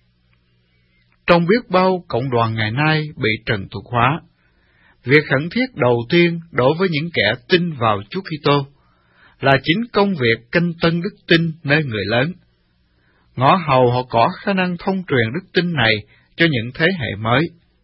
Trong biết bao cộng đoàn ngày nay bị trần tục hóa, việc khẩn thiết đầu tiên đối với những kẻ tin vào Chúa Kitô là chính công việc canh tân đức tin nơi người lớn. Ngõ hầu họ có khả năng thông truyền đức tin này cho những thế hệ mới.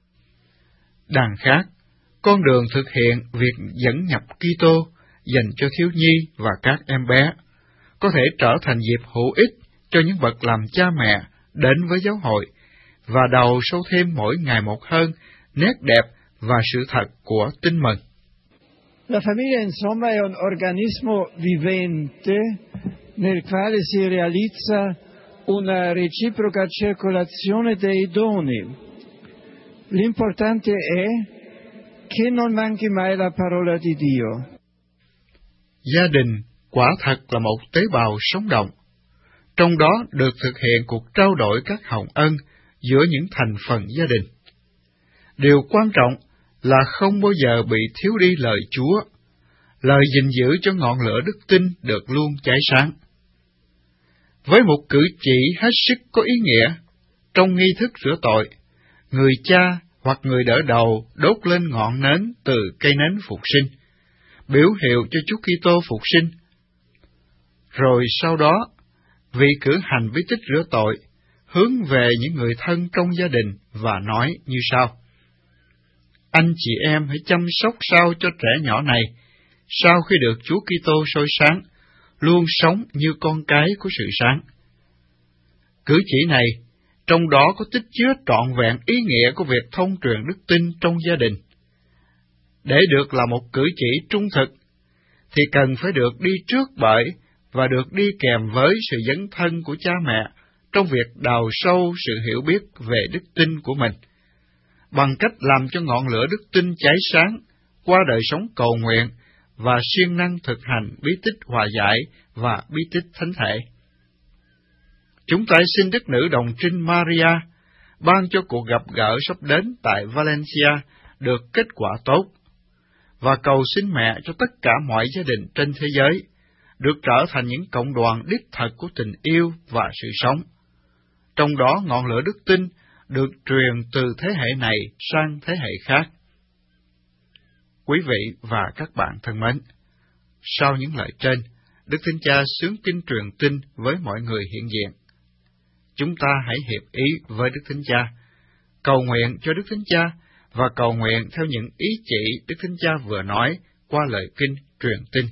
Đằng khác, con đường thực hiện việc dẫn nhập Kitô dành cho thiếu nhi và các em bé có thể trở thành dịp hữu ích cho những bậc làm cha mẹ đến với giáo hội và đào sâu thêm mỗi ngày một hơn nét đẹp và sự thật của tin mừng. La famiglia insomma è un organismo vivente nel quale si realizza una reciproca circolazione dei doni. L'importante è che non manchi mai la parola di Dio. Gia đình quả thật là một tế bào sống động, trong đó được thực hiện cuộc trao đổi các hồng ân giữa những thành phần gia đình. Điều quan trọng là không bao giờ bị thiếu đi lời Chúa, lời gìn giữ cho ngọn lửa đức tin được luôn cháy sáng. Với một cử chỉ hết sức có ý nghĩa, trong nghi thức rửa tội, người cha hoặc người đỡ đầu đốt lên ngọn nến từ cây nến phục sinh, biểu hiệu cho Chúa Kitô phục sinh. Rồi sau đó, vị cử hành bí tích rửa tội, hướng về những người thân trong gia đình và nói như sau: anh chị em hãy chăm sóc sao cho trẻ nhỏ này, sau khi được Chúa Kitô soi sáng, luôn sống như con cái của sự sáng. Cử chỉ này, trong đó có tích chứa trọn vẹn ý nghĩa của việc thông truyền đức tin trong gia đình. Để được là một cử chỉ trung thực, thì cần phải được đi trước bởi và được đi kèm với sự dấn thân của cha mẹ trong việc đào sâu sự hiểu biết về đức tin của mình, bằng cách làm cho ngọn lửa đức tin cháy sáng qua đời sống cầu nguyện và siêng năng thực hành bí tích hòa giải và bí tích thánh thể. Chúng ta xin Đức Nữ Đồng Trinh Maria ban cho cuộc gặp gỡ sắp đến tại Valencia được kết quả tốt, và cầu xin mẹ cho tất cả mọi gia đình trên thế giới được trở thành những cộng đoàn đích thực của tình yêu và sự sống. Trong đó ngọn lửa đức tin được truyền từ thế hệ này sang thế hệ khác. Quý vị và các bạn thân mến, sau những lời trên, Đức Thánh Cha xướng kinh truyền tin với mọi người hiện diện. Chúng ta hãy hiệp ý với Đức Thánh Cha, cầu nguyện cho Đức Thánh Cha và cầu nguyện theo những ý chỉ Đức Thánh Cha vừa nói qua lời kinh truyền tin.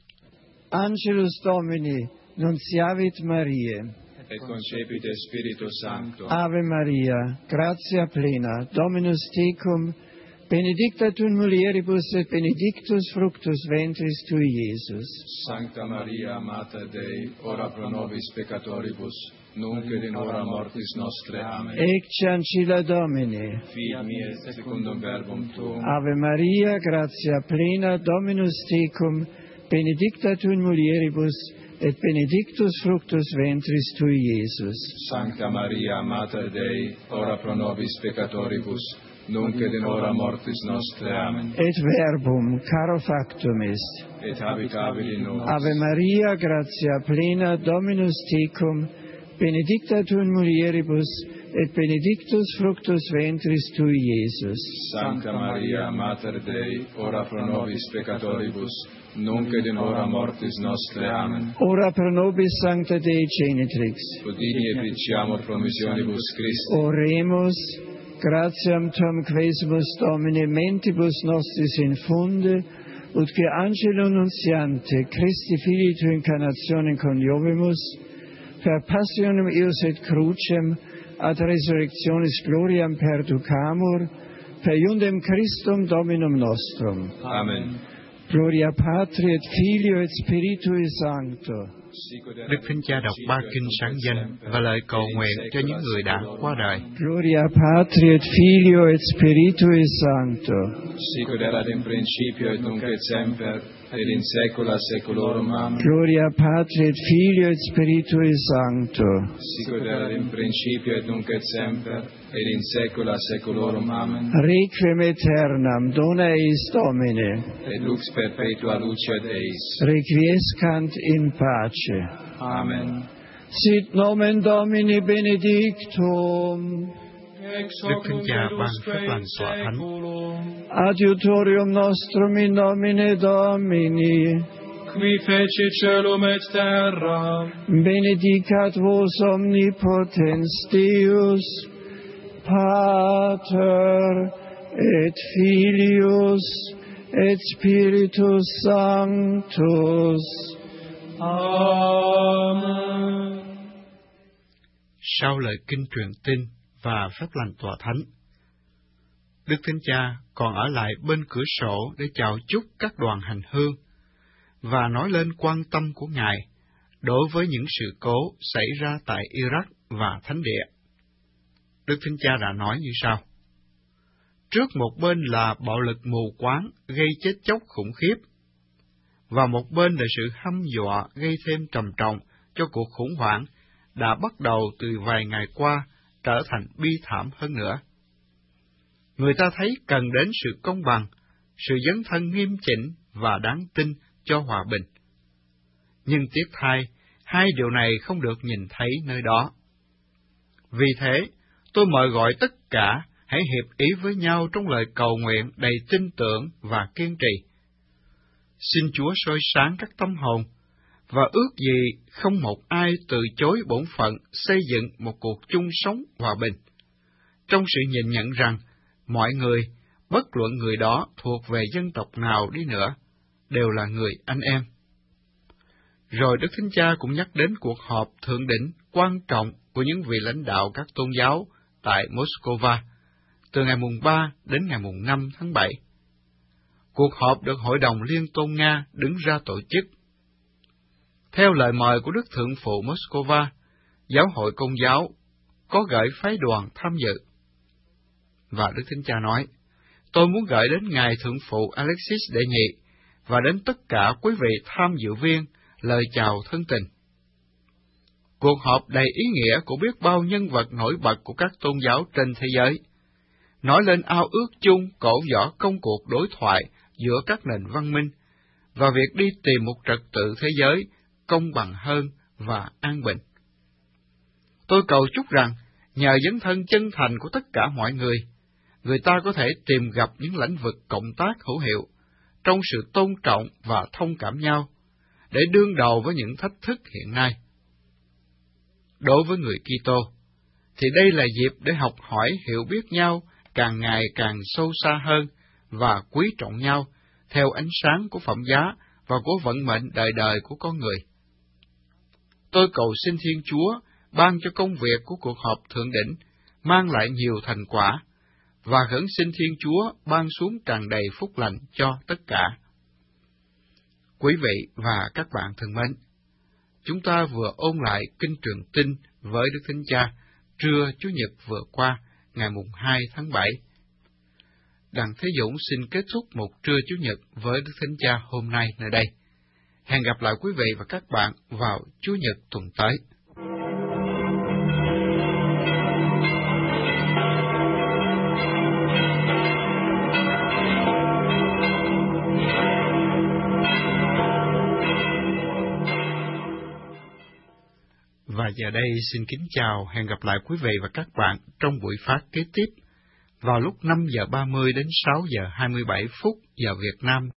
Angelus Domini, nunciavit Mariae. Et concepite Spiritus Sancto. Ave Maria, gratia plena, Dominus tecum, benedicta tu in mulieribus et benedictus fructus ventris tui, Iesus. Sancta Maria, Mater Dei, ora pro nobis peccatoribus, nunc et in hora mortis nostre. Amen. Ecce ancilla Domini. Fiat mi est secundum verbum tuum. Ave Maria, gratia plena, Dominus tecum, benedicta tu in mulieribus, et benedictus fructus ventris tui, Iesus. Sancta Maria, Mater Dei, ora pro nobis peccatoribus, nunc et in hora mortis nostre. Amen. Et verbum caro factum est. Et habitavit in nobis. Ave Maria, gratia plena, Dominus tecum, benedicta tu in mulieribus, et benedictus fructus ventris tui, Iesus. Sancta Maria, Mater Dei, ora pro nobis peccatoribus, nunc et in hora mortis nostre. Amen. Ora pro nobis sancta Dei Genitrix. Udini et diciamur promissionibus Christi. Oremus, gratiam Tuam quaesibus Domine mentibus nostris infunde, ut que angelo nunciante Christi Filii tu incarnationem coniovimus, per passionem eius et crucem, ad resurrectionis gloriam perducamur, per iundem Christum Dominum nostrum. Amen. Gloria Patri et Filio et Spiritui Sancto. Đức Thánh Cha đọc ba kinh sáng danh và lời cầu nguyện cho những người đã qua đời. Gloria Patri et Filio et Spiritui Sancto. Sicut erat in principio et nunc et semper et in saecula saeculorum. Amen. Gloria Patri et Filio et Spiritui Sancto. Sicut erat in principio et nunc et semper et in saecula saeculorum. Amen. Requiem aeternam dona eis Domine. Et lux perpetua lucet eis. Requiescant in pace. Amen. Sit nomen Domini benedictum. Đức Thánh Cha ban phép lành tọa thánh. Adiutorium nostrum in nomine Domini. Qui fecit celum et terra. Benedicat vos omnipotens Deus, Pater et Filius et Spiritus Sanctus. Amen. Sau lời kinh truyền tin và phép lành tọa thánh, Đức Thánh Cha còn ở lại bên cửa sổ để chào chúc các đoàn hành hương và nói lên quan tâm của Ngài đối với những sự cố xảy ra tại Iraq và Thánh Địa. Đức Thánh Cha đã nói như sau: trước một bên là bạo lực mù quáng gây chết chóc khủng khiếp, và một bên là sự hăm dọa gây thêm trầm trọng cho cuộc khủng hoảng đã bắt đầu từ vài ngày qua trở thành bi thảm hơn nữa. Người ta thấy cần đến sự công bằng, sự dấn thân nghiêm chỉnh và đáng tin cho hòa bình. Nhưng tiếc thay, hai điều này không được nhìn thấy nơi đó. Vì thế, tôi mời gọi tất cả hãy hiệp ý với nhau trong lời cầu nguyện đầy tin tưởng và kiên trì. Xin Chúa soi sáng các tâm hồn, và ước gì không một ai từ chối bổn phận xây dựng một cuộc chung sống hòa bình, trong sự nhìn nhận rằng mọi người, bất luận người đó thuộc về dân tộc nào đi nữa, đều là người anh em. Rồi Đức Thánh Cha cũng nhắc đến cuộc họp thượng đỉnh quan trọng của những vị lãnh đạo các tôn giáo tại Moscow từ ngày mùng ba đến ngày mùng năm tháng bảy. Cuộc họp được Hội đồng Liên tôn Nga đứng ra tổ chức. Theo lời mời của Đức Thượng phụ Moscow, Giáo hội Công giáo có gửi phái đoàn tham dự. Và Đức Thánh Cha nói, tôi muốn gửi đến Ngài Thượng phụ Alexis Đệ Nhị và đến tất cả quý vị tham dự viên lời chào thân tình. Cuộc họp đầy ý nghĩa của biết bao nhân vật nổi bật của các tôn giáo trên thế giới, nói lên ao ước chung cổ võ công cuộc đối thoại giữa các nền văn minh và việc đi tìm một trật tự thế giới công bằng hơn và an bình. Tôi cầu chúc rằng, nhờ dấn thân chân thành của tất cả mọi người, người ta có thể tìm gặp những lĩnh vực cộng tác hữu hiệu trong sự tôn trọng và thông cảm nhau, để đương đầu với những thách thức hiện nay. Đối với người Kitô, thì đây là dịp để học hỏi hiểu biết nhau càng ngày càng sâu xa hơn và quý trọng nhau theo ánh sáng của phẩm giá và của vận mệnh đời đời của con người. Tôi cầu xin Thiên Chúa ban cho công việc của cuộc họp thượng đỉnh mang lại nhiều thành quả, và khẩn xin Thiên Chúa ban xuống tràn đầy phúc lành cho tất cả. Quý vị và các bạn thân mến, chúng ta vừa ôn lại Kinh Trường Tin với Đức Thánh Cha trưa Chủ nhật vừa qua, ngày mùng hai tháng bảy. Đặng Thế Dũng xin kết thúc một trưa Chủ nhật với Đức Thánh Cha hôm nay nơi đây. Hẹn gặp lại quý vị và các bạn vào Chủ nhật tuần tới. Và giờ đây xin kính chào, hẹn gặp lại quý vị và các bạn trong buổi phát kế tiếp vào lúc năm giờ ba mươi đến sáu giờ hai mươi bảy phút giờ Việt Nam